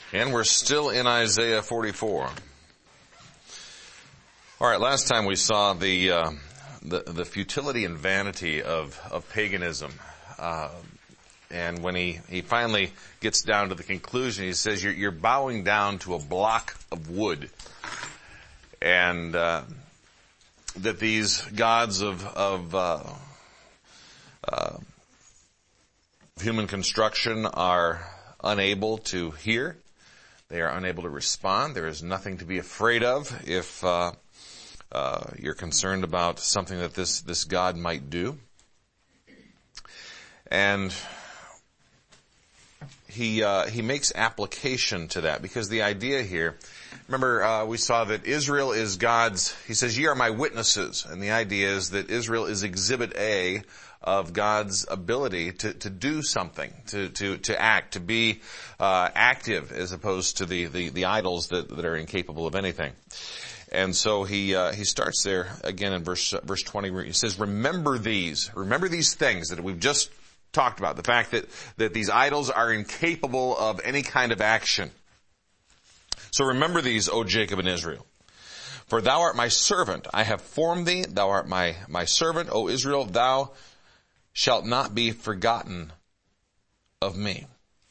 And we're still in Isaiah 44. All right, last time we saw the futility and vanity of paganism. And when he finally gets down to the conclusion, he says, you're bowing down to a block of wood. And that these gods of human construction are unable to hear. They are unable to respond. There is nothing to be afraid of if you're concerned about something that this God might do. And he makes application to that, because the idea here, remember we saw that Israel is God's, he says, ye are my witnesses. And the idea is that Israel is exhibit A of God's ability to do something, to act, to be active, as opposed to the idols that are incapable of anything. And so he starts there again in verse 20. He says, remember these things that we've just talked about, the fact that these idols are incapable of any kind of action. So remember these, O Jacob and Israel. For thou art my servant, I have formed thee, thou art my servant, O Israel, thou shalt not be forgotten of me.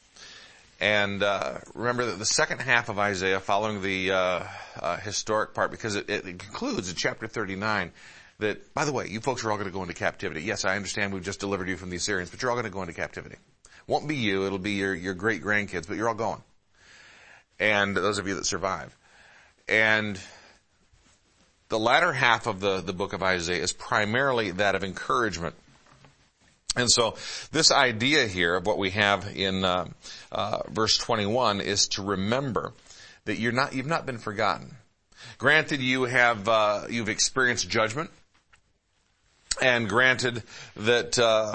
And remember that the second half of Isaiah, following the historic part, because it concludes in chapter 39, that, by the way, you folks are all going to go into captivity. Yes, I understand we've just delivered you from the Assyrians, but you're all going to go into captivity. Won't be you, it'll be your great-grandkids, but you're all going. And those of you that survive. And the latter half of the book of Isaiah is primarily that of encouragement. And so this idea here of what we have in verse 21 is to remember that you've not been forgotten. Granted, you've experienced judgment, and granted that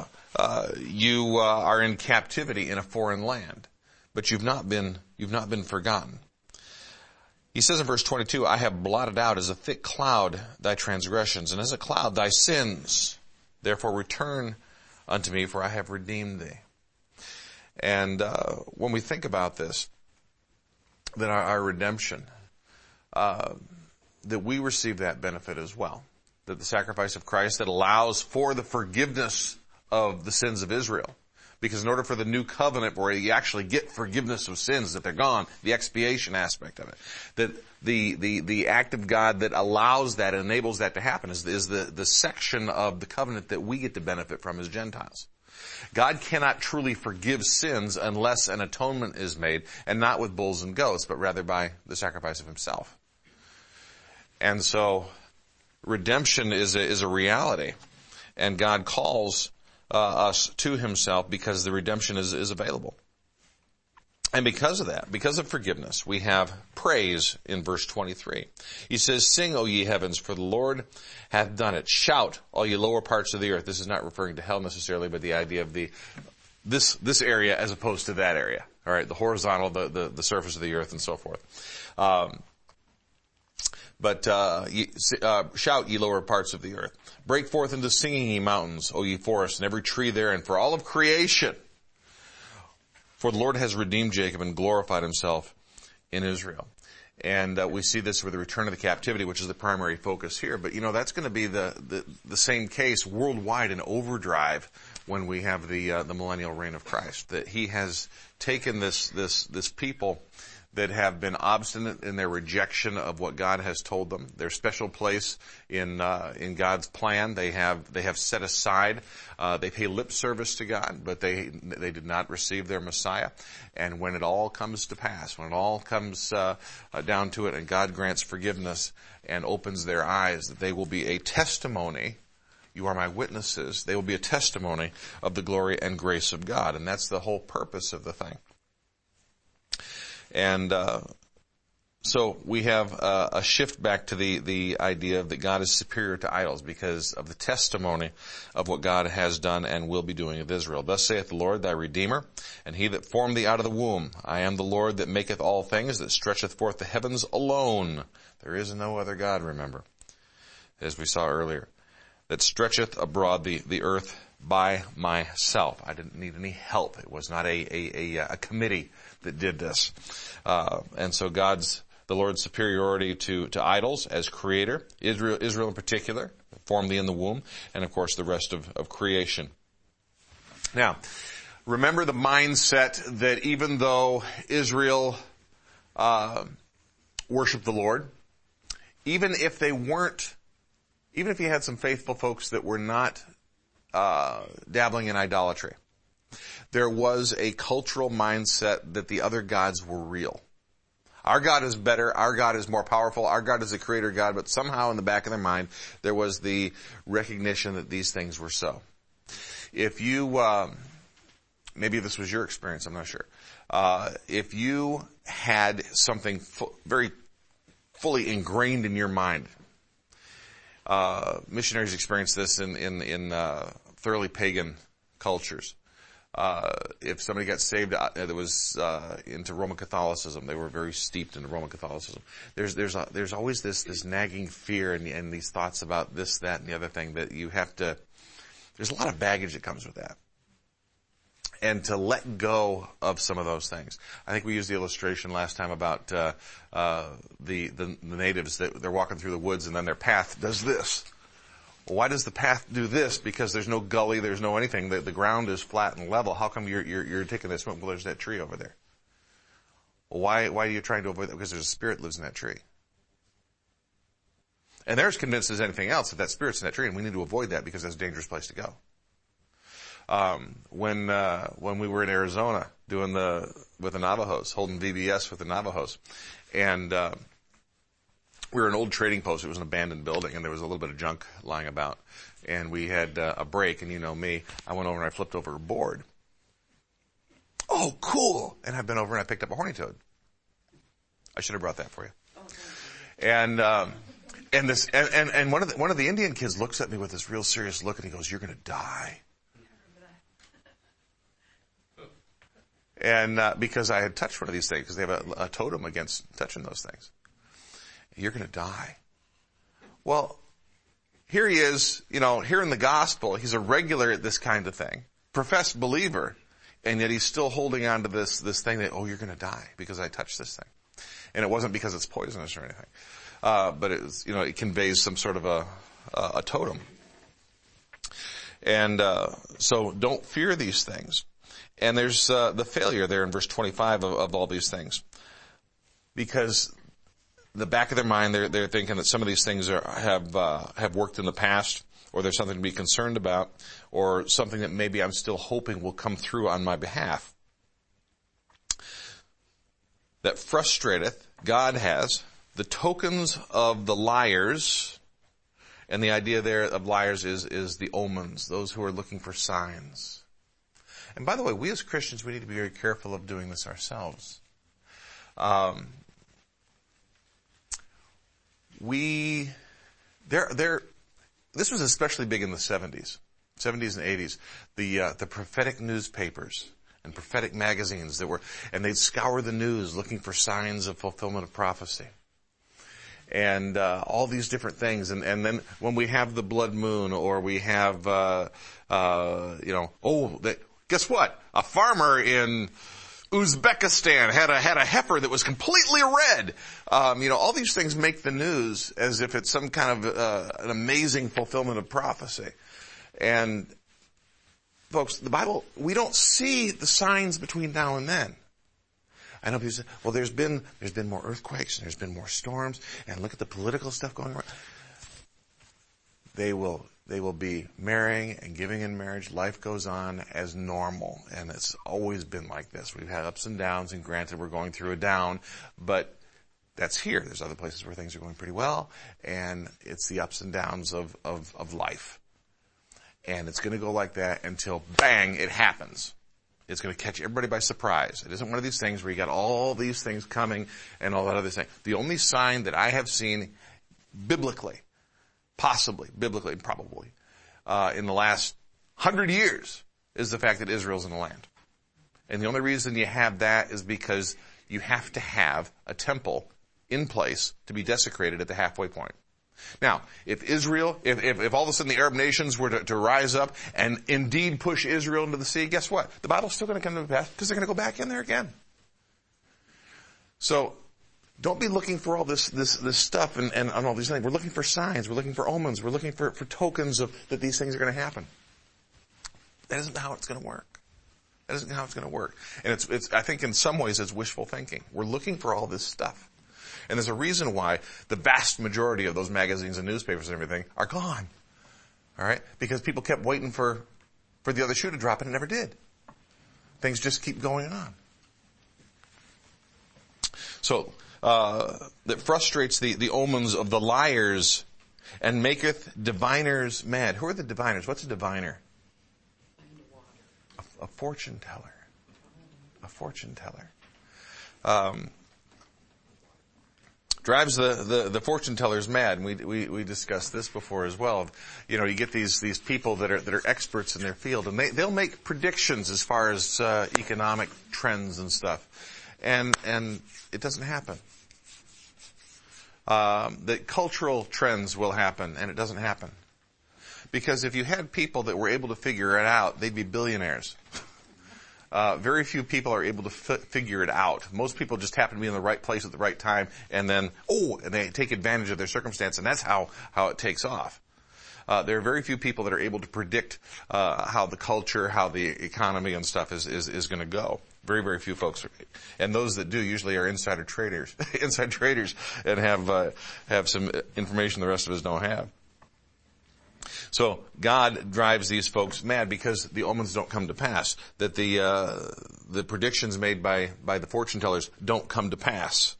you are in captivity in a foreign land, but you've not been forgotten. He says in verse 22, I have blotted out as a thick cloud thy transgressions, and as a cloud thy sins. Therefore return unto me, for I have redeemed thee. And when we think about this, that our redemption, that we receive that benefit as well. That the sacrifice of Christ that allows for the forgiveness of the sins of Israel. Because in order for the new covenant where you actually get forgiveness of sins, that they're gone, the expiation aspect of it, that the act of God that allows that and enables that to happen is the section of the covenant that we get to benefit from as Gentiles. God cannot truly forgive sins unless an atonement is made, and not with bulls and goats, but rather by the sacrifice of himself. And so redemption is a reality, and God calls us to himself because the redemption is available. And because of that, because of forgiveness, we have praise in verse 23. He says, sing, O ye heavens, for the Lord hath done it. Shout, all ye lower parts of the earth. This is not referring to hell necessarily, but the idea of this area as opposed to that area. All right, the horizontal, the surface of the earth, and so forth. Shout, ye lower parts of the earth. Break forth into singing, ye mountains, O ye forests, and every tree therein, for all of creation. For the Lord has redeemed Jacob and glorified himself in Israel. And we see this with the return of the captivity, which is the primary focus here. But, that's going to be the same case worldwide in overdrive when we have the millennial reign of Christ. That he has taken this people that have been obstinate in their rejection of what God has told them. Their special place in God's plan, they have set aside. They pay lip service to God, but they did not receive their Messiah. And when it all comes to pass, when it all comes down to it, and God grants forgiveness and opens their eyes, that they will be a testimony. You are my witnesses. They will be a testimony of the glory and grace of God, and that's the whole purpose of the thing. And so we have a shift back to the idea that God is superior to idols because of the testimony of what God has done and will be doing with Israel. Thus saith the Lord, thy Redeemer, and he that formed thee out of the womb. I am the Lord that maketh all things, that stretcheth forth the heavens alone. There is no other God, remember, as we saw earlier, that stretcheth abroad the earth by myself. I didn't need any help. It was not a committee that did this. And so the Lord's superiority to idols as creator, Israel in particular, formed thee in the womb, and of course the rest of creation. Now, remember the mindset that even though Israel worshiped the Lord, even if you had some faithful folks that were not dabbling in idolatry, there was a cultural mindset that the other gods were real. Our God is better, our God is more powerful, our God is a creator God, but somehow in the back of their mind there was the recognition that these things were so. If you, maybe this was your experience, I'm not sure. If you had something very fully ingrained in your mind, missionaries experienced this in thoroughly pagan cultures. If somebody got saved that was into Roman Catholicism, they were very steeped into Roman Catholicism. There's always this nagging fear and these thoughts about this, that, and the other thing that you have to. There's a lot of baggage that comes with that, and to let go of some of those things. I think we used the illustration last time about the natives that they're walking through the woods and then their path does this. Well, why does the path do this? Because there's no gully, there's no anything. The ground is flat and level. How come you're taking this? Well, there's that tree over there. Well, why are you trying to avoid that? Because there's a spirit that lives in that tree. And they're as convinced as anything else that spirit's in that tree, and we need to avoid that because that's a dangerous place to go. When we were in Arizona with the Navajos, holding VBS with the Navajos, and we were an old trading post. It was an abandoned building, and there was a little bit of junk lying about. And we had a break, and you know me, I went over and I flipped over a board. Oh, cool! And I've been over and I picked up a horny toad. I should have brought that for you. And one of the Indian kids looks at me with this real serious look, and he goes, "You're going to die." And because I had touched one of these things, because they have a totem against touching those things. You're going to die. Well, here he is, here in the gospel, he's a regular at this kind of thing, professed believer, and yet he's still holding on to this thing that, you're going to die because I touched this thing. And it wasn't because it's poisonous or anything. But it was, it conveys some sort of a totem. And so don't fear these things. And there's the failure there in verse 25 of all these things. Because the back of their mind, they're thinking that some of these things have worked in the past, or there's something to be concerned about, or something that maybe I'm still hoping will come through on my behalf. That frustrateth, God has, the tokens of the liars, and the idea there of liars is the omens, those who are looking for signs. And by the way, we as Christians, we need to be very careful of doing this ourselves. This was especially big in the 70s and 80s. The prophetic newspapers and prophetic magazines and they'd scour the news looking for signs of fulfillment of prophecy. And all these different things. And then when we have the blood moon, or we have, guess what? A farmer in Uzbekistan had a heifer that was completely red. All these things make the news as if it's some kind of an amazing fulfillment of prophecy. And folks, the Bible, we don't see the signs between now and then. I know people say, well, there's been more earthquakes and there's been more storms, and look at the political stuff going on. They will be marrying and giving in marriage. Life goes on as normal, and it's always been like this. We've had ups and downs, and granted we're going through a down, but that's here. There's other places where things are going pretty well, and it's the ups and downs of life. And it's going to go like that until, bang, it happens. It's going to catch everybody by surprise. It isn't one of these things where you got all these things coming and all that other thing. The only sign that I have seen biblically, probably, in the last 100 years is the fact that Israel's in the land. And the only reason you have that is because you have to have a temple in place to be desecrated at the halfway point. Now, if Israel, if all of a sudden the Arab nations were to rise up and indeed push Israel into the sea, guess what? The Bible's still going to come to pass because they're going to go back in there again. So, don't be looking for all this stuff and all these things. We're looking for signs. We're looking for omens. We're looking for tokens of that these things are going to happen. That isn't how it's going to work. That isn't how it's going to work. And it's I think in some ways it's wishful thinking. We're looking for all this stuff. And there's a reason why the vast majority of those magazines and newspapers and everything are gone. All right? Because people kept waiting for the other shoe to drop and it never did. Things just keep going on. So, that frustrates the omens of the liars and maketh diviners mad. Who are the diviners? What's a diviner? A fortune teller. A fortune teller. Drives the fortune tellers mad, and we discussed this before as well. You know, you get these people that are experts in their field, and they'll make predictions as far as economic trends and stuff, and it doesn't happen. That cultural trends will happen, and it doesn't happen. Because if you had people that were able to figure it out, they'd be billionaires. Very few people are able to figure it out. Most people just happen to be in the right place at the right time, and then, and they take advantage of their circumstance, and that's how it takes off. There are very few people that are able to predict how the culture, how the economy and stuff is going to go. Very, very few folks. And those that do usually are inside traders, and have some information the rest of us don't have. So God drives these folks mad because the omens don't come to pass. That the predictions made by the fortune tellers don't come to pass.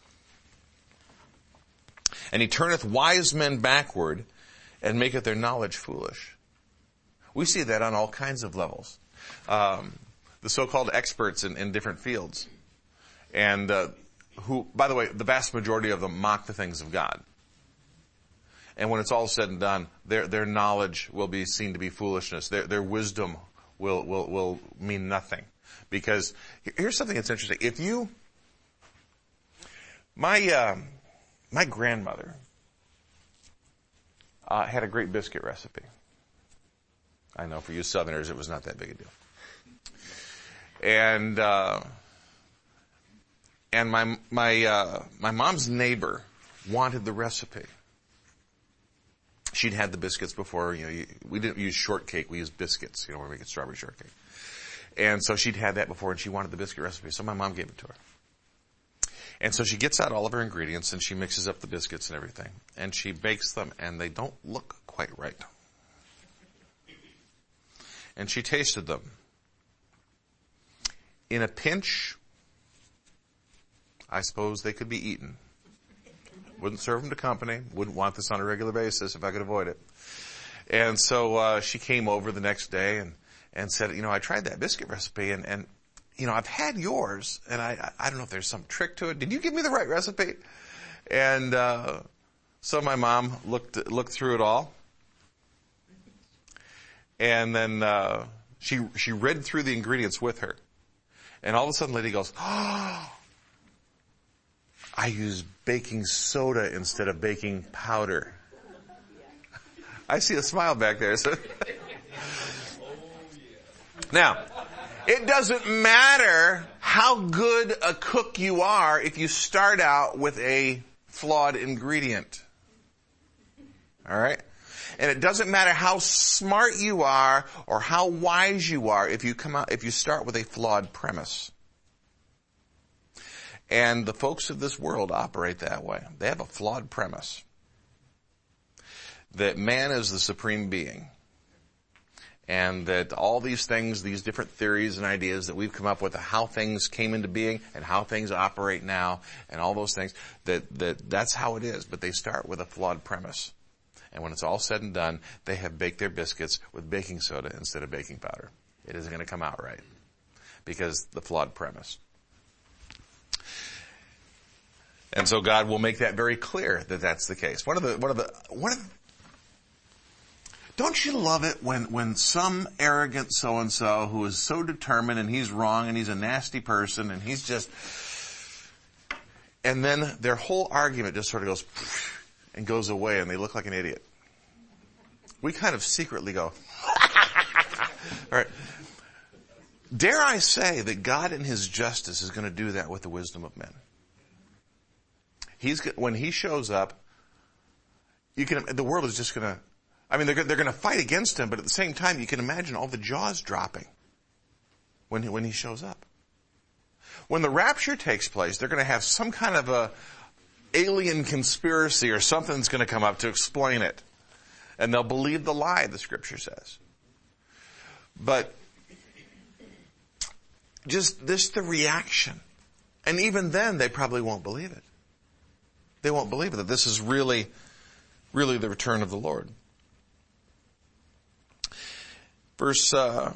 And he turneth wise men backward and maketh their knowledge foolish. We see that on all kinds of levels. The so-called experts in different fields. And who, by the way, the vast majority of them mock the things of God. And when it's all said and done, their knowledge will be seen to be foolishness. Their wisdom will mean nothing. Because here's something that's interesting. My grandmother had a great biscuit recipe. I know for you Southerners it was not that big a deal. And my mom's neighbor wanted the recipe. She'd had the biscuits before. We didn't use shortcake. We used biscuits. We're making strawberry shortcake. And so she'd had that before, and she wanted the biscuit recipe. So my mom gave it to her. And so she gets out all of her ingredients, and she mixes up the biscuits and everything. And she bakes them, and they don't look quite right. And she tasted them. In a pinch, I suppose they could be eaten. Wouldn't serve them to company. Wouldn't want this on a regular basis if I could avoid it. And so she came over the next day and said, I tried that biscuit recipe and I've had yours, and I don't know if there's some trick to it. Did you give me the right recipe? And so my mom looked through it all, and then she read through the ingredients with her, and all of a sudden, lady goes, "Oh, I used baking soda instead of baking powder." I see a smile back there. So. Now, it doesn't matter how good a cook you are if you start out with a flawed ingredient. All right? And it doesn't matter how smart you are or how wise you are if you start with a flawed premise. And the folks of this world operate that way. They have a flawed premise. That man is the supreme being. And that all these things, these different theories and ideas that we've come up with, how things came into being and how things operate now and all those things, that's how it is. But they start with a flawed premise. And when it's all said and done, they have baked their biscuits with baking soda instead of baking powder. It isn't going to come out right. Because the flawed premise. And so God will make that very clear that that's the case. Don't you love it when some arrogant so-and-so who is so determined and he's wrong and he's a nasty person and he's just, and then their whole argument just sort of goes, and goes away and they look like an idiot. We kind of secretly go, all right. Dare I say that God in His justice is going to do that with the wisdom of men. When He shows up, the world is just going to, they're going to fight against Him, but at the same time, you can imagine all the jaws dropping when He shows up. When the rapture takes place, they're going to have some kind of a alien conspiracy or something that's going to come up to explain it. And they'll believe the lie, the Scripture says. But just the reaction. And even then, they probably won't believe it. They won't believe it, that this is really the return of the Lord. Verse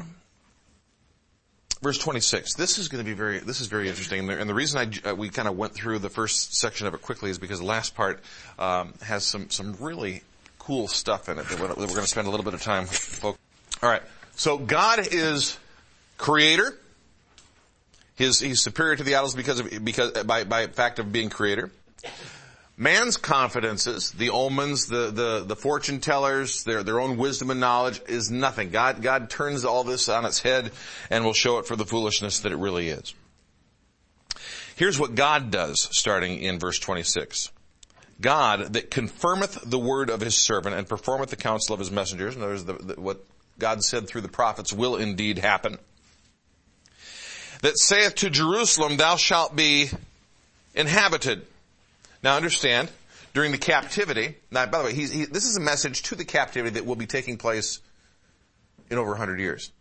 26. This is very interesting. And the reason we kind of went through the first section of it quickly is because the last part has some really cool stuff in it that we're going to spend a little bit of time focusing. All right. So God is creator. He's superior to the idols because by fact of being creator. Man's confidences, the omens, the fortune tellers, their own wisdom and knowledge is nothing. God turns all this on its head and will show it for the foolishness that it really is. Here's what God does, starting in verse 26. God that confirmeth the word of His servant and performeth the counsel of His messengers. In other words, what God said through the prophets will indeed happen. That saith to Jerusalem, thou shalt be inhabited. Now understand, during the captivity, now by the way, this is a message to the captivity that will be taking place in over 100 years.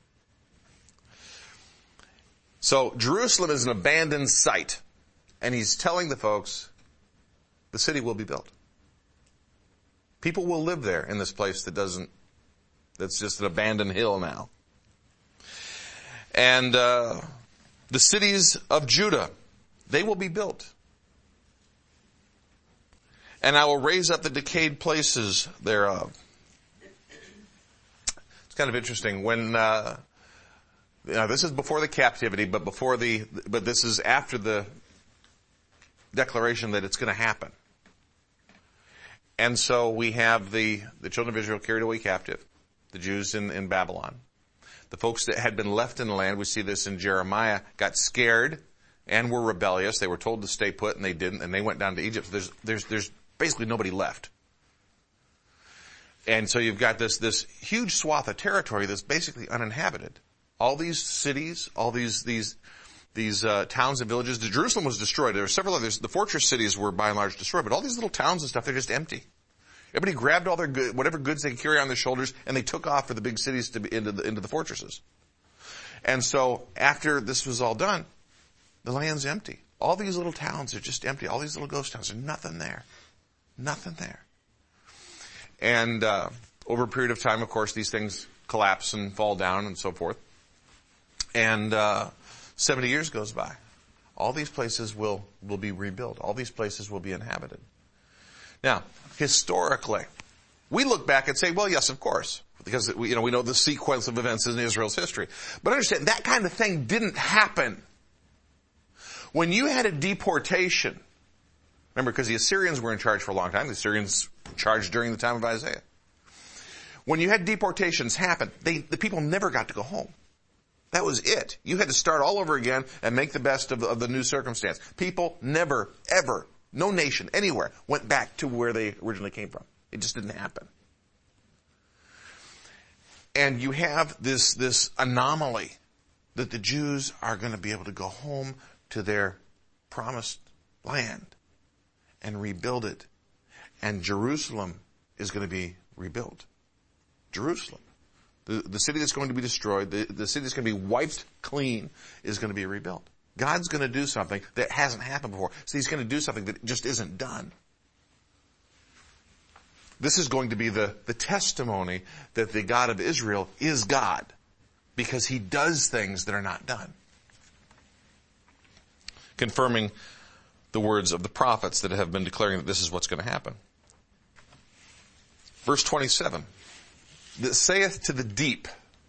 So Jerusalem is an abandoned site, and He's telling the folks, the city will be built. People will live there in this place that's just an abandoned hill now. And the cities of Judah, they will be built. And I will raise up the decayed places thereof. It's kind of interesting when, this is before the captivity, but this is after the declaration that it's going to happen. And so we have the children of Israel carried away captive, the Jews in Babylon. The folks that had been left in the land, we see this in Jeremiah, got scared and were rebellious. They were told to stay put and they didn't, and they went down to Egypt. So there's basically nobody left. And so you've got this huge swath of territory that's basically uninhabited. All these cities, all these towns and villages. Jerusalem was destroyed. There were several others. The fortress cities were by and large destroyed, but all these little towns and stuff, they're just empty. Everybody grabbed all their whatever goods they could carry on their shoulders, and they took off for the big cities to be into the fortresses. And so after this was all done, the land's empty. All these little towns are just empty. All these little ghost towns, there's nothing there. Nothing there. And over a period of time, of course, these things collapse and fall down and so forth. And 70 years goes by. All these places will be rebuilt. All these places will be inhabited. Now, historically, we look back and say, well, yes, of course, because we know the sequence of events in Israel's history. But understand, that kind of thing didn't happen. When you had a deportation, remember, because the Assyrians were in charge for a long time, the Assyrians charged during the time of Isaiah. When you had deportations happen, the people never got to go home. That was it. You had to start all over again and make the best of the new circumstance. People never, ever, no nation, anywhere, went back to where they originally came from. It just didn't happen. And you have this anomaly that the Jews are going to be able to go home to their promised land and rebuild it. And Jerusalem is going to be rebuilt. Jerusalem. The city that's going to be destroyed, the city that's going to be wiped clean is going to be rebuilt. God's going to do something that hasn't happened before. So He's going to do something that just isn't done. This is going to be the testimony that the God of Israel is God, because He does things that are not done. Confirming the words of the prophets that have been declaring that this is what's going to happen. Verse 27. That saith to the deep,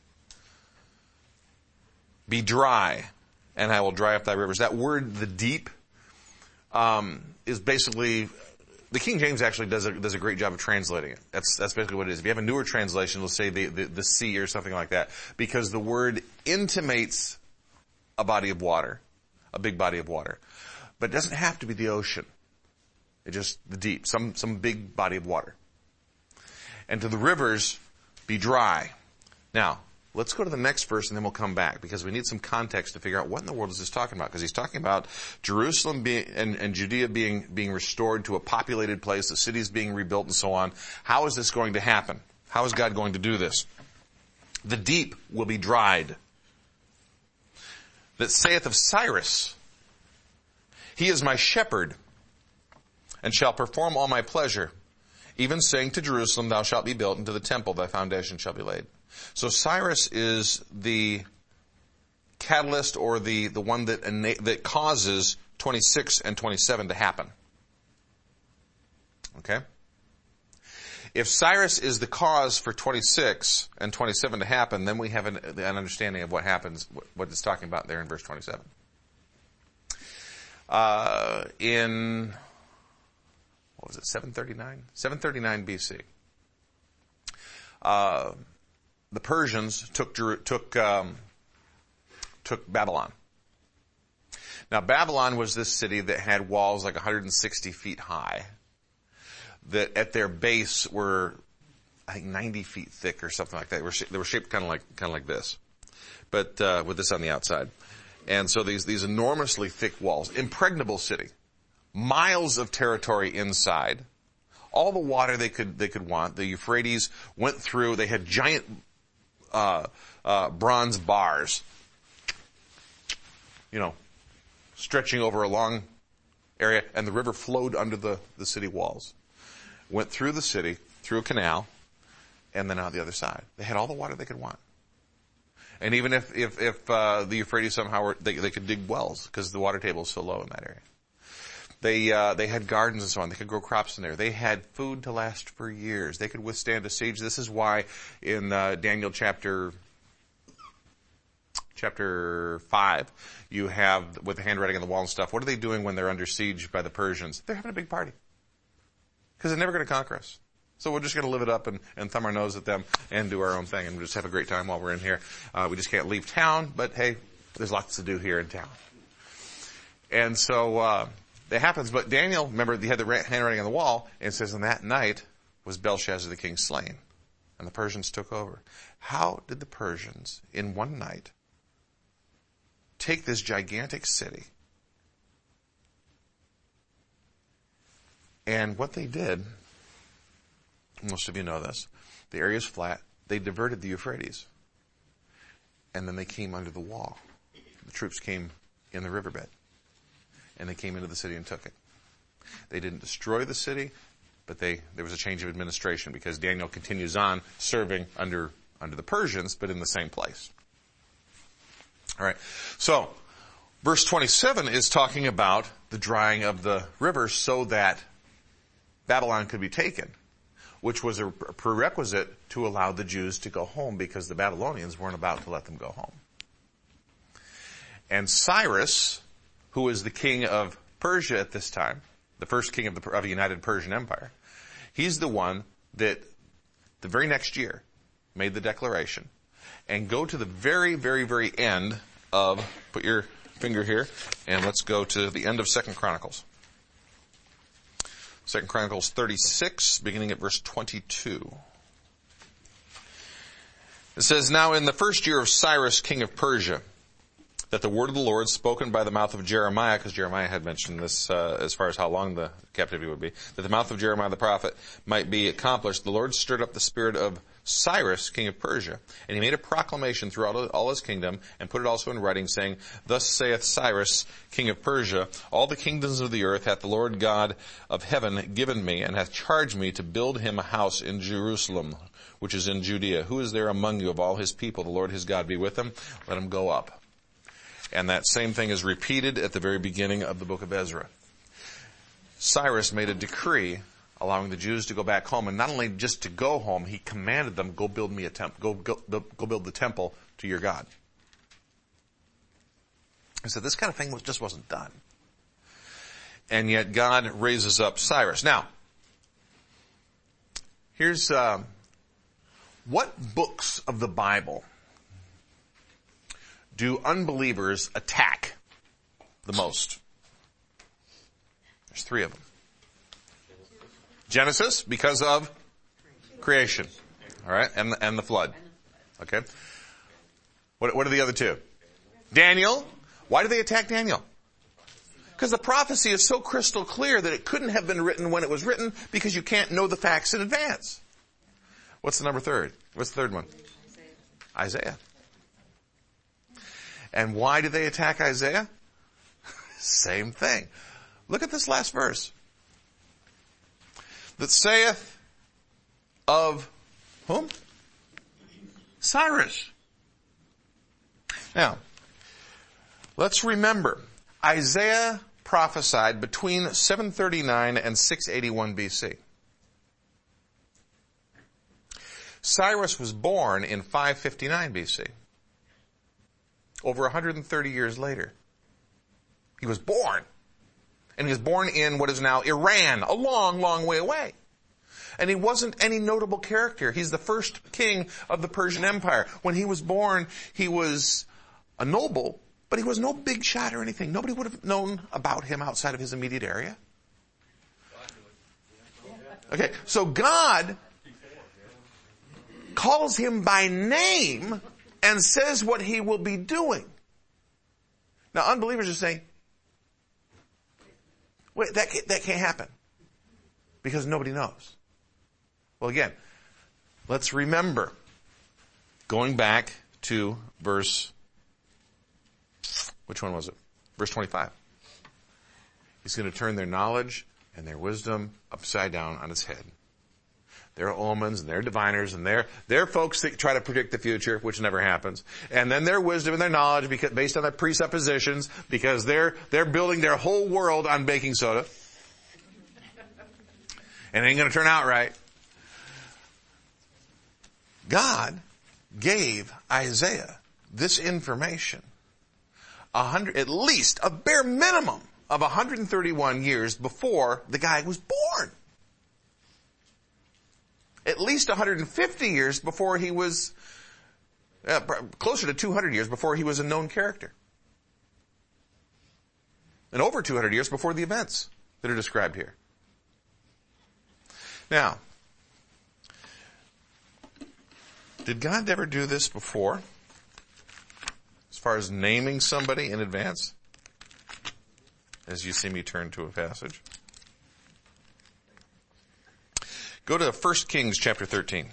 be dry, and I will dry up thy rivers. That word, the deep, is basically The King James actually does a great job of translating it. That's basically what it is. If you have a newer translation, let's say the sea or something like that, because the word intimates a body of water, a big body of water. But it doesn't have to be the ocean. It's just the deep, some big body of water. And to the rivers be dry. Now, let's go to the next verse and then we'll come back, because we need some context to figure out what in the world is this talking about. Because he's talking about Jerusalem and Judea being restored to a populated place, the cities being rebuilt and so on. How is this going to happen? How is God going to do this? The deep will be dried. That saith of Cyrus, he is my shepherd, and shall perform all my pleasure, even saying to Jerusalem, thou shalt be built, and to the temple thy foundation shall be laid. So Cyrus is the catalyst, or the one that causes 26 and 27 to happen. Okay? If Cyrus is the cause for 26 and 27 to happen, then we have an understanding of what happens, what it's talking about there in verse 27. In, what was it, 739? 739 BC. The Persians took Babylon. Now, Babylon was this city that had walls like 160 feet high, that at their base were, I think, 90 feet thick or something like that. They were shaped kind of like this, but with this on the outside. And so these enormously thick walls, impregnable city, miles of territory inside, all the water they could want. The Euphrates went through. They had giant bronze bars, stretching over a long area, and the river flowed under the city walls, went through the city, through a canal, and then out the other side. They had all the water they could want. And even if the Euphrates somehow they could dig wells, because the water table is so low in that area. They had gardens and so on. They could grow crops in there. They had food to last for years. They could withstand a siege. This is why in Daniel chapter 5, you have, with the handwriting on the wall and stuff, what are they doing when they're under siege by the Persians? They're having a big party. Because they're never going to conquer us. So we're just going to live it up and thumb our nose at them and do our own thing and just have a great time while we're in here. We just can't leave town, but hey, there's lots to do here in town. And so that happens. But Daniel, remember, he had the handwriting on the wall, and it says, on that night was Belshazzar the king slain, and the Persians took over. How did the Persians, in one night, take this gigantic city? And what they did, most of you know this, the area is flat. They diverted the Euphrates. And then they came under the wall. The troops came in the riverbed. And they came into the city and took it. They didn't destroy the city, but there was a change of administration, because Daniel continues on serving under the Persians, but in the same place. All right. So, verse 27 is talking about the drying of the river so that Babylon could be taken, which was a prerequisite to allow the Jews to go home, because the Babylonians weren't about to let them go home. And Cyrus, who was the king of Persia at this time, the first king of the United Persian Empire, he's the one that the very next year made the declaration. And go to the very, very, very end of, put your finger here, and let's go to the end of 2 Chronicles. 2 Chronicles 36, beginning at verse 22. It says, Now in the first year of Cyrus, king of Persia, that the word of the Lord spoken by the mouth of Jeremiah, because Jeremiah had mentioned this as far as how long the captivity would be, that the mouth of Jeremiah the prophet might be accomplished, the Lord stirred up the spirit of Cyrus, king of Persia, and he made a proclamation throughout all his kingdom, and put it also in writing, saying, Thus saith Cyrus, king of Persia, all the kingdoms of the earth hath the Lord God of heaven given me, and hath charged me to build him a house in Jerusalem, which is in Judea. Who is there among you of all his people? The Lord his God be with him. Let him go up. And that same thing is repeated at the very beginning of the book of Ezra. Cyrus made a decree allowing the Jews to go back home, and not only just to go home, he commanded them, go build me a temple, go build the temple to your God. He said this kind of thing just wasn't done. And yet God raises up Cyrus. Now, Here's, what books of the Bible do unbelievers attack the most? There's 3 of them. Genesis, because of creation. All right, and the flood. Okay. What are the other 2? Daniel. Why do they attack Daniel? Because the prophecy is so crystal clear that it couldn't have been written when it was written, because you can't know the facts in advance. What's the number 3? What's the 3rd one? Isaiah. And why do they attack Isaiah? Same thing. Look at this last verse. That saith of whom? Cyrus. Now, let's remember, Isaiah prophesied between 739 and 681 BC. Cyrus was born in 559 BC. Over 130 years later. He was born. And he was born in what is now Iran, a long, long way away. And he wasn't any notable character. He's the first king of the Persian Empire. When he was born, he was a noble, but he was no big shot or anything. Nobody would have known about him outside of his immediate area. Okay, so God calls him by name and says what he will be doing. Now, unbelievers are saying, wait, that can't happen. Because nobody knows. Well, again, let's remember, going back to verse, which one was it? Verse 25. He's going to turn their knowledge and their wisdom upside down on its head. They're omens and they're diviners and they're folks that try to predict the future, which never happens. And then their wisdom and their knowledge, because based on their presuppositions, because they're building their whole world on baking soda. And it ain't going to turn out right. God gave Isaiah this information at least a bare minimum of 131 years before the guy was born. At least 150 years before he was, closer to 200 years before he was a known character. And over 200 years before the events that are described here. Now, did God ever do this before? As far as naming somebody in advance? As you see me turn to a passage. Go to 1 Kings chapter 13.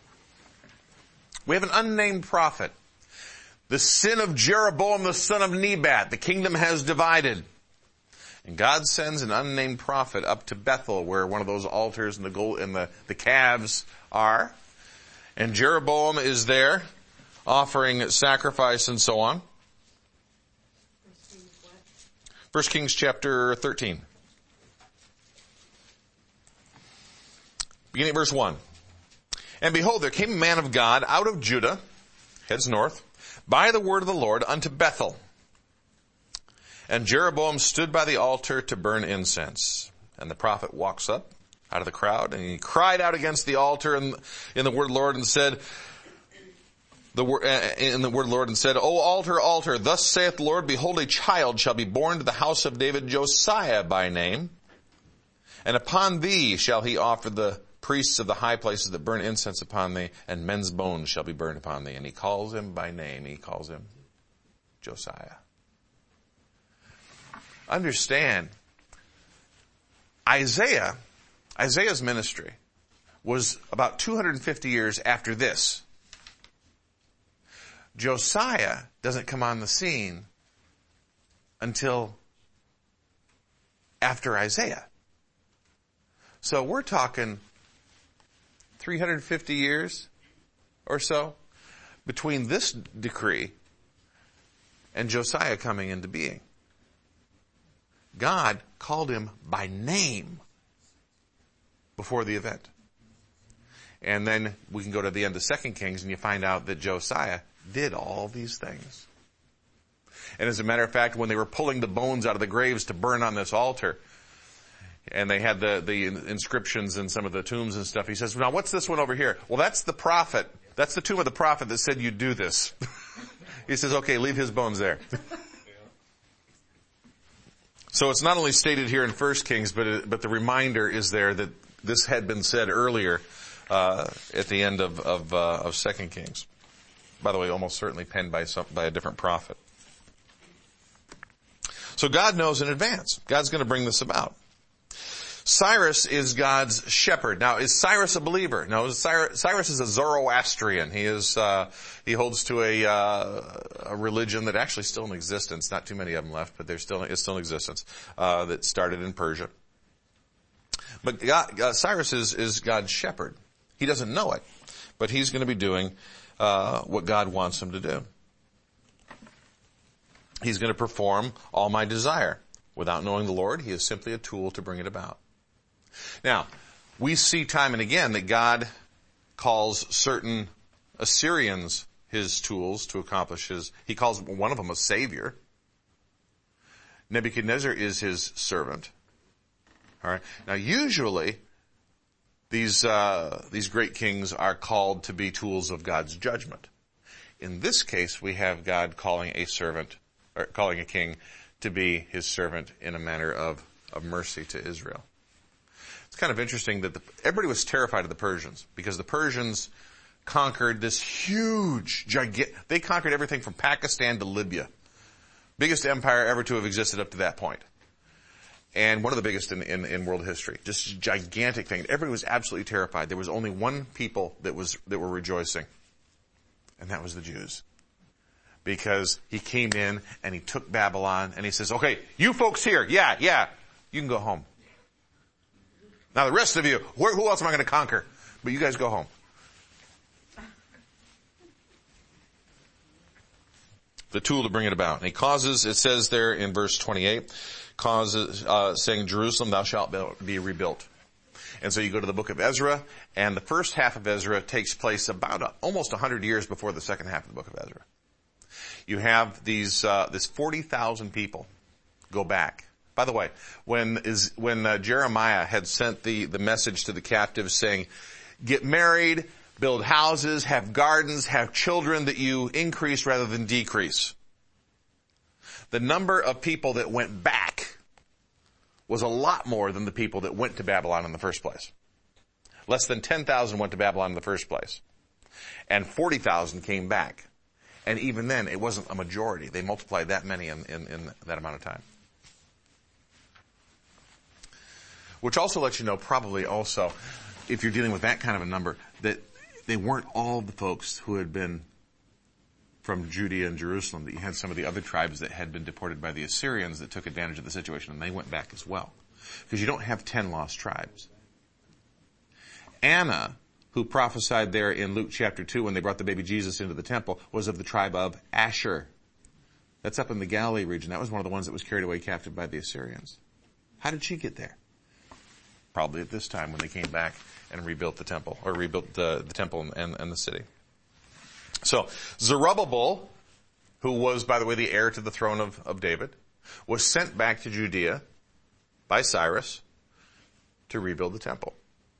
We have an unnamed prophet. The sin of Jeroboam the son of Nebat. The kingdom has divided. And God sends an unnamed prophet up to Bethel, where one of those altars and the calves are. And Jeroboam is there, offering sacrifice and so on. 1 Kings chapter 13. Beginning at verse 1. And behold, there came a man of God out of Judah, heads north, by the word of the Lord unto Bethel. And Jeroboam stood by the altar to burn incense. And the prophet walks up out of the crowd, and he cried out against the altar in the word of the Lord and said, O altar, altar, thus saith the Lord, behold, a child shall be born to the house of David, Josiah by name. And upon thee shall he offer the priests of the high places that burn incense upon thee, and men's bones shall be burned upon thee. And he calls him by name. He calls him Josiah. Understand, Isaiah's ministry was about 250 years after this. Josiah doesn't come on the scene until after Isaiah. So we're talking 350 years or so between this decree and Josiah coming into being. God called him by name before the event. And then we can go to the end of 2 Kings and you find out that Josiah did all these things. And as a matter of fact, when they were pulling the bones out of the graves to burn on this altar, and they had the inscriptions in some of the tombs and stuff. He says, now what's this one over here? Well, that's the prophet. That's the tomb of the prophet that said you'd do this. He says, okay, leave his bones there. So it's not only stated here in 1 Kings, but the reminder is there that this had been said earlier at the end of 2 Kings. By the way, almost certainly penned by a different prophet. So God knows in advance. God's going to bring this about. Cyrus is God's shepherd. Now, is Cyrus a believer? No, Cyrus is a Zoroastrian. He holds to a religion that actually is still in existence. Not too many of them left, but it's still in existence. That started in Persia. But Cyrus is God's shepherd. He doesn't know it, but he's going to be doing what God wants him to do. He's going to perform all my desire. Without knowing the Lord, he is simply a tool to bring it about. Now, we see time and again that God calls certain Assyrians his tools to accomplish he calls one of them a savior. Nebuchadnezzar is his servant. All right. Now, usually, these great kings are called to be tools of God's judgment. In this case, we have God calling a king to be his servant in a manner of mercy to Israel. It's kind of interesting that everybody was terrified of the Persians because the Persians conquered this huge, they conquered everything from Pakistan to Libya. Biggest empire ever to have existed up to that point. And one of the biggest in world history. Just gigantic thing. Everybody was absolutely terrified. There was only one people that were rejoicing. And that was the Jews. Because he came in and he took Babylon and he says, okay, you folks here, yeah, you can go home. Now the rest of you, who else am I going to conquer? But you guys go home. The tool to bring it about. And he causes, it says there in verse 28, saying, Jerusalem, thou shalt be rebuilt. And so you go to the book of Ezra, and the first half of Ezra takes place about almost 100 years before the second half of the book of Ezra. You have this 40,000 people go back. By the way, when Jeremiah had sent the message to the captives saying, get married, build houses, have gardens, have children, that you increase rather than decrease. The number of people that went back was a lot more than the people that went to Babylon in the first place. Less than 10,000 went to Babylon in the first place. And 40,000 came back. And even then, it wasn't a majority. They multiplied that many in that amount of time. Which also lets you know, probably also, if you're dealing with that kind of a number, that they weren't all the folks who had been from Judea and Jerusalem, that you had some of the other tribes that had been deported by the Assyrians that took advantage of the situation, and they went back as well. Because you don't have 10 lost tribes. Anna, who prophesied there in Luke chapter 2 when they brought the baby Jesus into the temple, was of the tribe of Asher. That's up in the Galilee region. That was one of the ones that was carried away captive by the Assyrians. How did she get there? Probably at this time when they came back and rebuilt the temple, or rebuilt the temple and the city. So, Zerubbabel, who was, by the way, the heir to the throne of David, was sent back to Judea by Cyrus to rebuild the temple.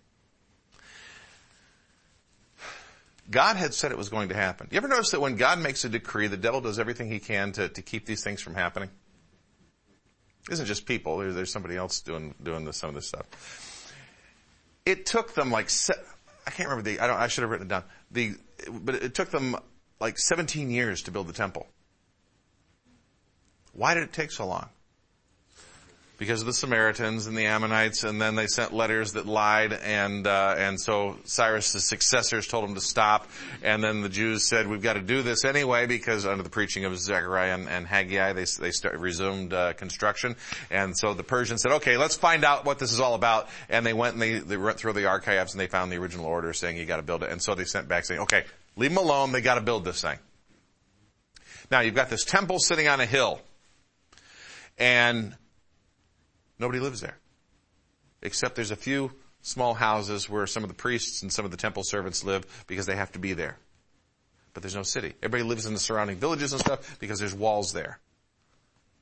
God had said it was going to happen. You ever notice that when God makes a decree, the devil does everything he can to keep these things from happening? It isn't just people. There's somebody else doing some of this stuff. It took them I can't remember I should have written it down. But it took them like 17 years to build the temple. Why did it take so long? Because of the Samaritans and the Ammonites, and then they sent letters that lied, and so Cyrus' successors told him to stop, and then the Jews said, we've got to do this anyway, because under the preaching of Zechariah and Haggai, they resumed construction, and so the Persians said, okay, let's find out what this is all about, and they went and they went through the archives, and they found the original order saying you got to build it, and so they sent back saying, okay, leave them alone, they got to build this thing. Now, you've got this temple sitting on a hill, and nobody lives there. Except there's a few small houses where some of the priests and some of the temple servants live because they have to be there. But there's no city. Everybody lives in the surrounding villages and stuff because there's walls there.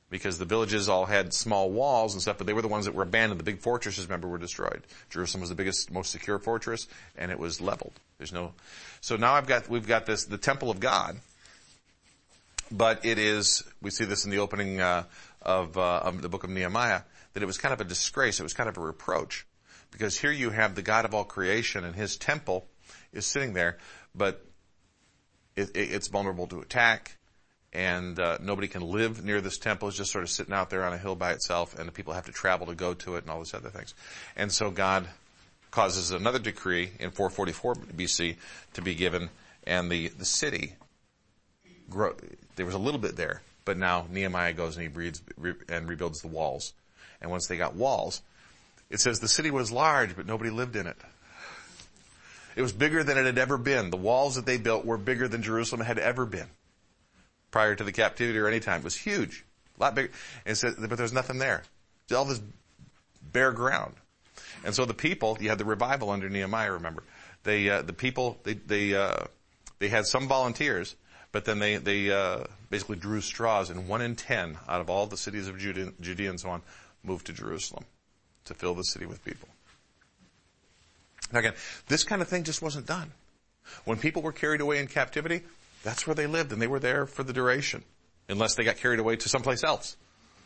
because the villages all had small walls and stuff, but they were the ones that were abandoned. The big fortresses, remember, were destroyed. Jerusalem was the biggest, most secure fortress, and it was leveled. So now we've got this, the temple of God, but we see this in the opening of the book of Nehemiah, that it was kind of a disgrace, it was kind of a reproach, because here you have the God of all creation, and his temple is sitting there, but it's vulnerable to attack. And nobody can live near this temple. It's just sort of sitting out there on a hill by itself, and the people have to travel to go to it and all these other things. And so God causes another decree in 444 BC to be given, and the city there was a little bit there, but now Nehemiah goes and he rebuilds the walls. And once they got walls, it says the city was large, but nobody lived in it. It was bigger than it had ever been. The walls that they built were bigger than Jerusalem had ever been. Prior to the captivity or any time. It was huge. A lot bigger. And it said, but there's nothing there. It's all this bare ground. And so the people, you had the revival under Nehemiah, remember. The people, they had some volunteers, but then they basically drew straws, and 1 in 10 out of all the cities of Judea and so on moved to Jerusalem to fill the city with people. Now again, this kind of thing just wasn't done. When people were carried away in captivity, that's where they lived, and they were there for the duration, unless they got carried away to someplace else.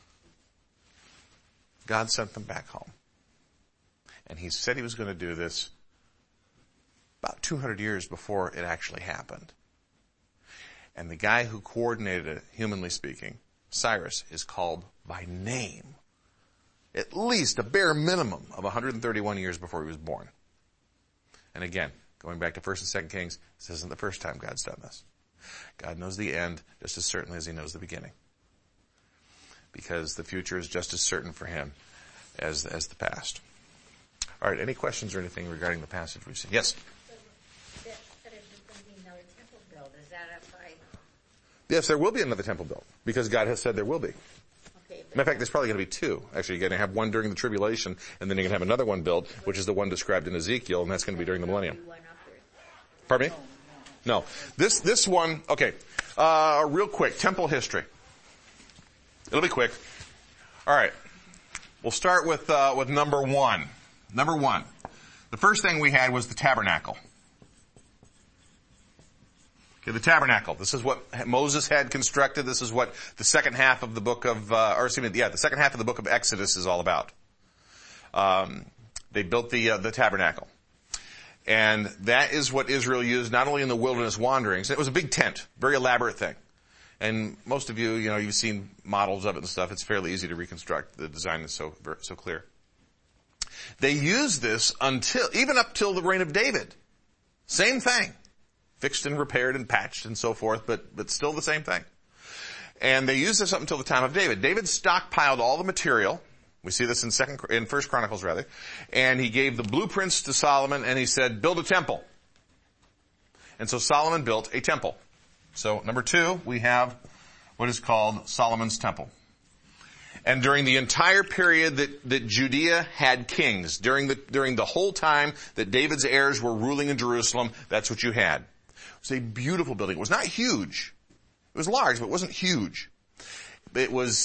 God sent them back home. And he said he was going to do this about 200 years before it actually happened. And the guy who coordinated it, humanly speaking, Cyrus, is called by name. At least a bare minimum of 131 years before he was born. And again, going back to 1st and 2nd Kings, this isn't the first time God's done this. God knows the end just as certainly as he knows the beginning. Because the future is just as certain for him as the past. All right, any questions or anything regarding the passage we've seen? Yes? That there's going to be another temple built. Is that up by... Yes, there will be another temple built, because God has said there will be. Okay, Matter of fact, there's probably going to be two. Actually, you're going to have one during the tribulation, and then you're going to have another one built, which is the one described in Ezekiel, and that's going to be during the millennium. Pardon me? No. This one, okay. Real quick, temple history. It'll be quick. All right. We'll start with number one. Number one. The first thing we had was the tabernacle. Okay, the tabernacle. This is what Moses had constructed. This is what the second half of the book of, the second half of the book of Exodus is all about. They built the tabernacle. And that is what Israel used not only in the wilderness wanderings. It was a big tent, very elaborate thing. And most of you, you've seen models of it and stuff. It's fairly easy to reconstruct. The design is so clear. They used this even up till the reign of David. Same thing. Fixed and repaired and patched and so forth, but still the same thing. And they used this up until the time of David. David stockpiled all the material. We see this in First Chronicles rather. And he gave the blueprints to Solomon and he said, build a temple. And so Solomon built a temple. So number two, we have what is called Solomon's temple. And during the entire period that Judea had kings, during the whole time that David's heirs were ruling in Jerusalem, that's what you had. It was a beautiful building. It was not huge. It was large, but it wasn't huge. It was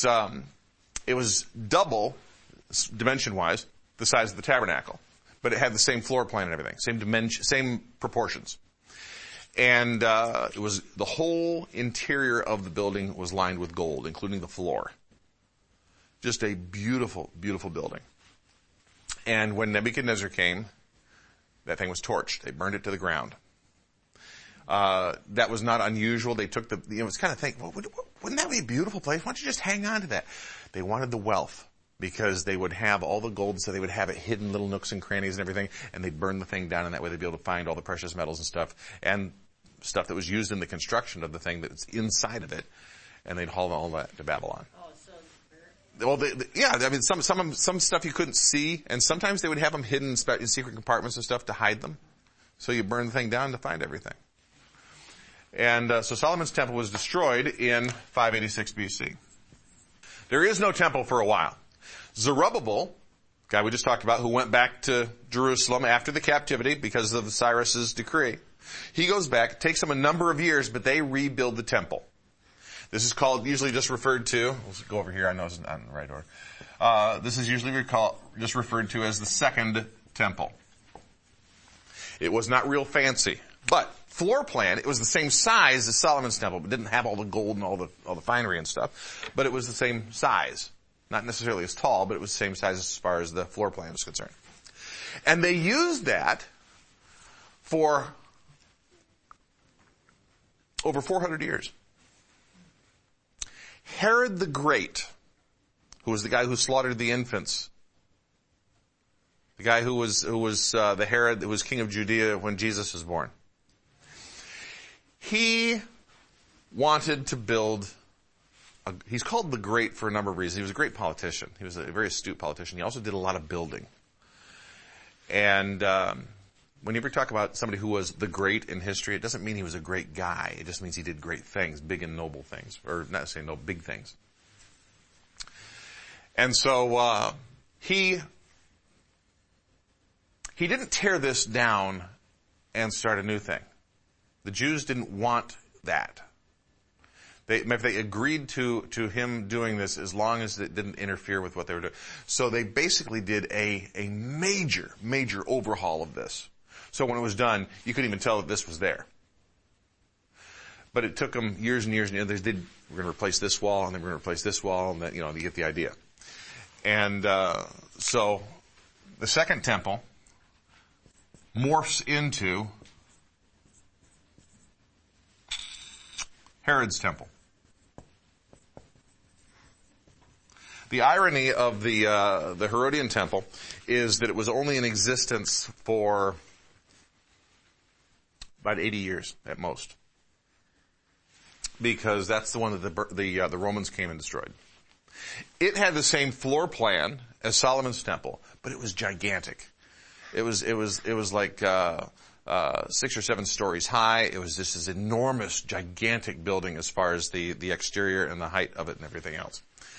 double, dimension-wise, the size of the tabernacle. But it had the same floor plan and everything, same dimension, same proportions. And it was the whole interior of the building was lined with gold, including the floor. Just a beautiful, beautiful building. And when Nebuchadnezzar came, that thing was torched. They burned it to the ground. That was not unusual. They took it's kind of think, well, wouldn't that be a beautiful place? Why don't you just hang on to that? They wanted the wealth because they would have all the gold, so they would have it hidden little nooks and crannies and everything, and they'd burn the thing down, and that way they'd be able to find all the precious metals and stuff that was used in the construction of the thing that's inside of it, and they'd haul all that to Babylon. Oh, so it's well, some stuff you couldn't see, and sometimes they would have them hidden in secret compartments and stuff to hide them. So you burn the thing down to find everything. And so Solomon's temple was destroyed in 586 BC. There is no temple for a while. Zerubbabel, guy we just talked about, who went back to Jerusalem after the captivity because of Cyrus's decree, he goes back. It takes him a number of years, but they rebuild the temple. This is called, usually just referred to, let's go over here, I know it's not in the right order. This is usually just referred to as the second temple. It was not real fancy, but floor plan, it was the same size as Solomon's temple, but didn't have all the gold and all the finery and stuff, but it was the same size. Not necessarily as tall, but it was the same size as far as the floor plan is concerned. And they used that for over 400 years. Herod the Great, who was the guy who slaughtered the infants, the guy who was the Herod who was king of Judea when Jesus was born. He wanted to build, he's called the Great for a number of reasons. He was a great politician. He was a very astute politician. He also did a lot of building. And whenever you talk about somebody who was the great in history, it doesn't mean he was a great guy. It just means he did great things, big and noble things, or not saying no, big things. And so he didn't tear this down and start a new thing. The Jews didn't want that. They agreed to him doing this as long as it didn't interfere with what they were doing. So they basically did a major overhaul of this. So when it was done, you couldn't even tell that this was there. But it took them years and years and years. We're going to replace this wall, and then we're going to replace this wall, and then, you get the idea. And so the second temple morphs into Herod's temple. The irony of the Herodian temple is that it was only in existence for about 80 years at most, because that's the one that the Romans came and destroyed. It had the same floor plan as Solomon's temple, but it was gigantic. It was like 6 or 7 stories high. It was just this enormous, gigantic building as far as the exterior and the height of it and everything else.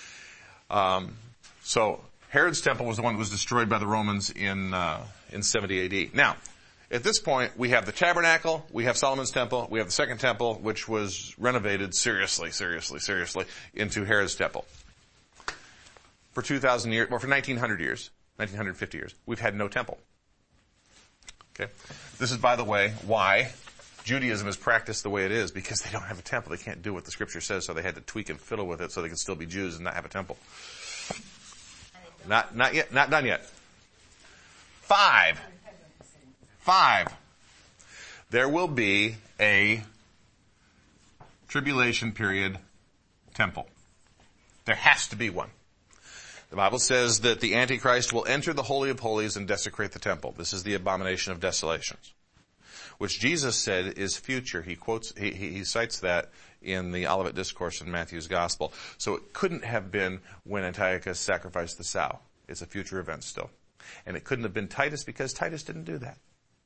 So Herod's temple was the one that was destroyed by the Romans in 70 AD. Now, at this point, we have the tabernacle, we have Solomon's temple, we have the second temple, which was renovated seriously into Herod's temple. For 2,000 years, or for 1,900 years, 1,950 years, we've had no temple. Okay? This is, by the way, why Judaism is practiced the way it is, because they don't have a temple. They can't do what the scripture says, so they had to tweak and fiddle with it so they could still be Jews and not have a temple. Not yet, not done yet. 5. There will be a tribulation period temple. There has to be one. The Bible says that the Antichrist will enter the Holy of Holies and desecrate the temple. This is the abomination of desolations, which Jesus said is future. He cites that in the Olivet Discourse in Matthew's Gospel. So it couldn't have been when Antiochus sacrificed the sow. It's a future event still. And it couldn't have been Titus, because Titus didn't do that.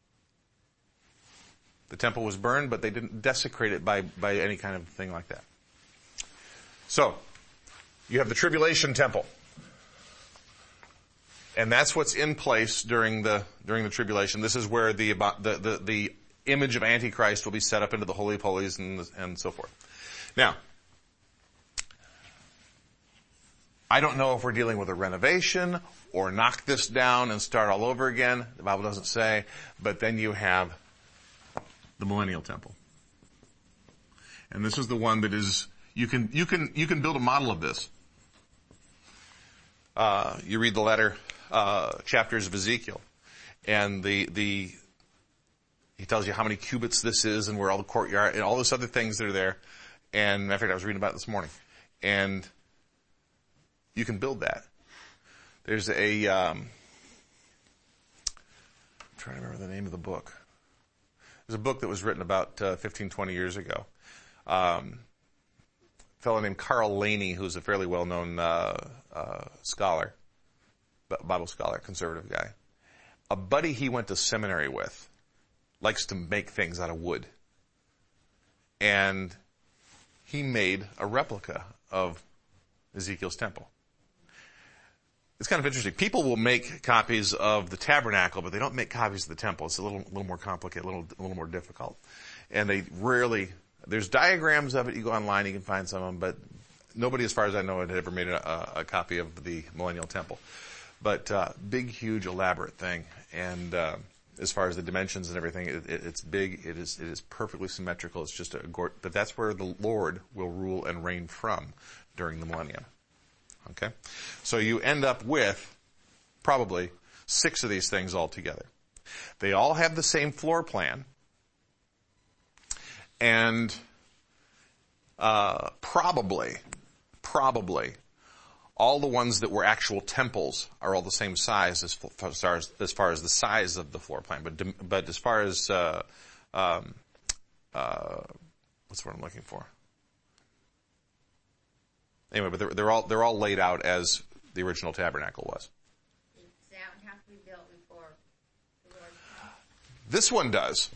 The temple was burned, but they didn't desecrate it by any kind of thing like that. So, you have the tribulation temple. And that's what's in place during the tribulation. This is where the image of Antichrist will be set up into the Holy of Holies and so forth. Now, I don't know if we're dealing with a renovation or knock this down and start all over again. The Bible doesn't say. But then you have the millennial temple. And this is the one that is, you can build a model of this. You read the latter chapters of Ezekiel, and he tells you how many cubits this is and where all the courtyard and all those other things that are there. And in fact, I was reading about it this morning. And you can build that. There's I'm trying to remember the name of the book. There's a book that was written about 15, 20 years ago. A fellow named Carl Laney, who's a fairly well-known scholar, Bible scholar, conservative guy. A buddy he went to seminary with likes to make things out of wood. And he made a replica of Ezekiel's temple. It's kind of interesting. People will make copies of the tabernacle, but they don't make copies of the temple. It's a little more complicated, a little more difficult. And they rarely There's diagrams of it. You go online, you can find some of them, but nobody, as far as I know, had ever made a copy of the Millennial Temple. But big, huge, elaborate thing. And as far as the dimensions and everything, it's big. It is perfectly symmetrical. It's just but that's where the Lord will rule and reign from during the millennium. Okay? So you end up with probably 6 of these things altogether. They all have the same floor plan. And probably, all the ones that were actual temples are all the same size as far as the size of the floor plan. But as far as what's what I'm looking for? Anyway, but they're all laid out as the original tabernacle was. Does that one have to be built before the Lord comes? This one does.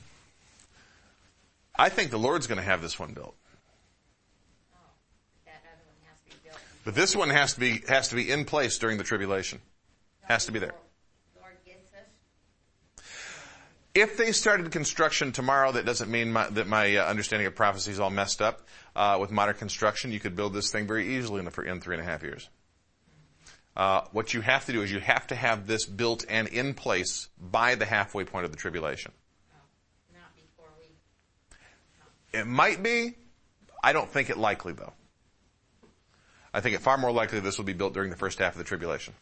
I think the Lord's going to have this one built. Oh, that other one has to be built. But this one has to be in place during the tribulation. Has to be there. Lord gets us. If they started construction tomorrow, that doesn't mean that my understanding of prophecy is all messed up. With modern construction, you could build this thing very easily in 3.5 years. What you have to do is you have to have this built and in place by the halfway point of the tribulation. Not before we. It might be. I don't think it likely, though. I think it far more likely this will be built during the first half of the tribulation.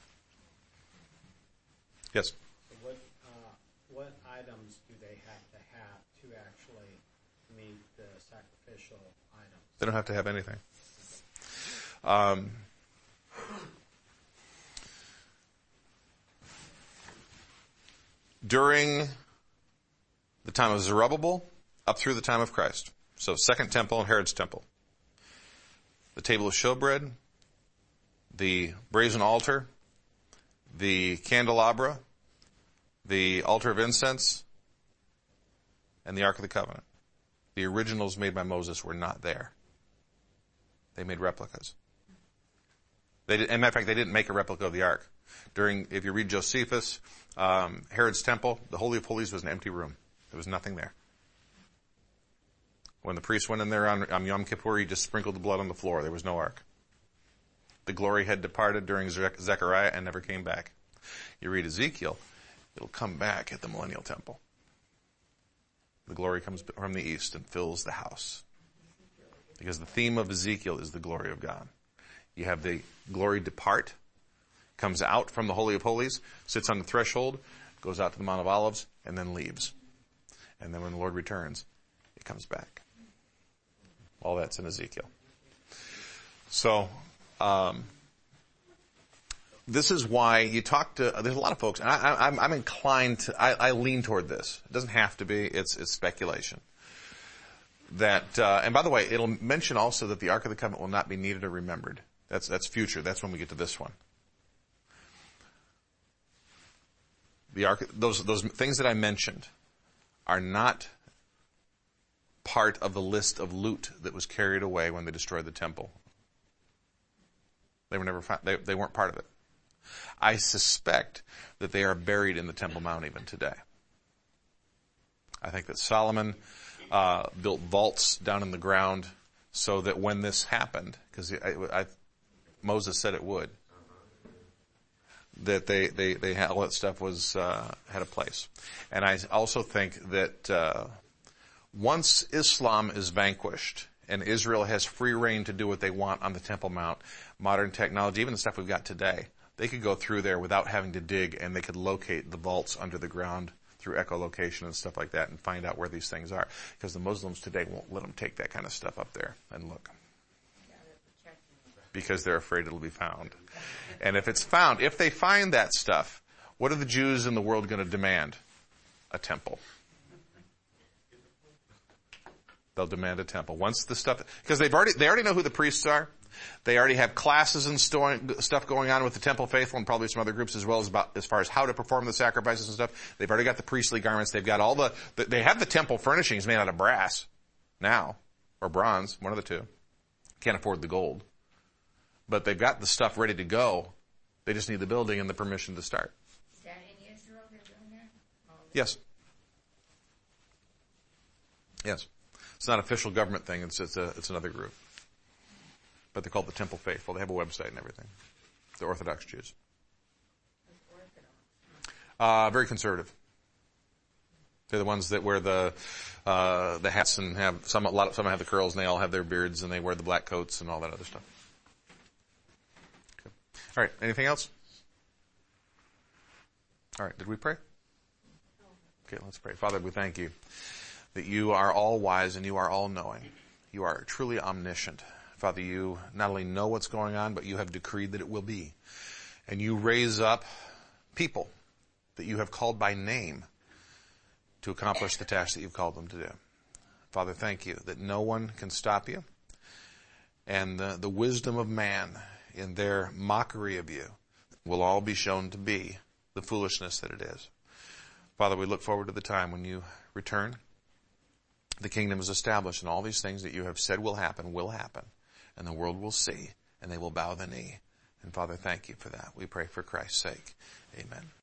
Yes? So what items do they have to actually meet the sacrificial items? They don't have to have anything. During the time of Zerubbabel, up through the time of Christ. So Second Temple and Herod's Temple. The table of showbread, the brazen altar, the candelabra, the altar of incense, and the Ark of the Covenant. The originals made by Moses were not there. They made replicas. As a matter of fact, they didn't make a replica of the Ark. If you read Josephus, Herod's Temple, the Holy of Holies was an empty room. There was nothing there. When the priest went in there on Yom Kippur, he just sprinkled the blood on the floor. There was no ark. The glory had departed during Zechariah and never came back. You read Ezekiel, it'll come back at the Millennial Temple. The glory comes from the east and fills the house. Because the theme of Ezekiel is the glory of God. You have the glory depart, comes out from the Holy of Holies, sits on the threshold, goes out to the Mount of Olives, and then leaves. And then when the Lord returns, it comes back. All that's in Ezekiel. So, this is why you talk to, there's a lot of folks, and I'm inclined to, I lean toward this. It doesn't have to be, it's speculation. That, and by the way, it'll mention also that the Ark of the Covenant will not be needed or remembered. That's future. That's when we get to this one. The Ark, those things that I mentioned are not part of the list of loot that was carried away when they destroyed the temple. They were never found, they weren't part of it. I suspect that they are buried in the Temple Mount even today. I think that Solomon built vaults down in the ground so that when this happened, because Moses said it would, that they had, all that stuff was had a place. And I also think that once Islam is vanquished and Israel has free reign to do what they want on the Temple Mount, modern technology, even the stuff we've got today, they could go through there without having to dig, and they could locate the vaults under the ground through echolocation and stuff like that and find out where these things are. Because the Muslims today won't let them take that kind of stuff up there and look. Because they're afraid it'll be found. And if it's found, if they find that stuff, what are the Jews in the world going to demand? A temple. They'll demand a temple. Once the stuff, because they already know who the priests are. They already have classes and stuff going on with the temple faithful and probably some other groups as well as far as how to perform the sacrifices and stuff. They've already got the priestly garments. They've got they have the temple furnishings made out of brass now, or bronze, one of the two. Can't afford the gold. But they've got the stuff ready to go. They just need the building and the permission to start. Is that in Israel they're doing that? Yes. Yes. It's not an official government thing. It's another group. But they're called the Temple Faithful. They have a website and everything. The Orthodox Jews. Very conservative. They're the ones that wear the hats and some have the curls, and they all have their beards, and they wear the black coats and all that other stuff. Okay. All right. Anything else? All right. Did we pray? Okay, let's pray. Father, we thank you that you are all wise and you are all knowing. You are truly omniscient. Father, you not only know what's going on, but you have decreed that it will be. And you raise up people that you have called by name to accomplish the task that you've called them to do. Father, thank you that no one can stop you. And the wisdom of man in their mockery of you will all be shown to be the foolishness that it is. Father, we look forward to the time when you return. The kingdom is established, and all these things that you have said will happen, and the world will see, and they will bow the knee. And Father, thank you for that. We pray for Christ's sake. Amen.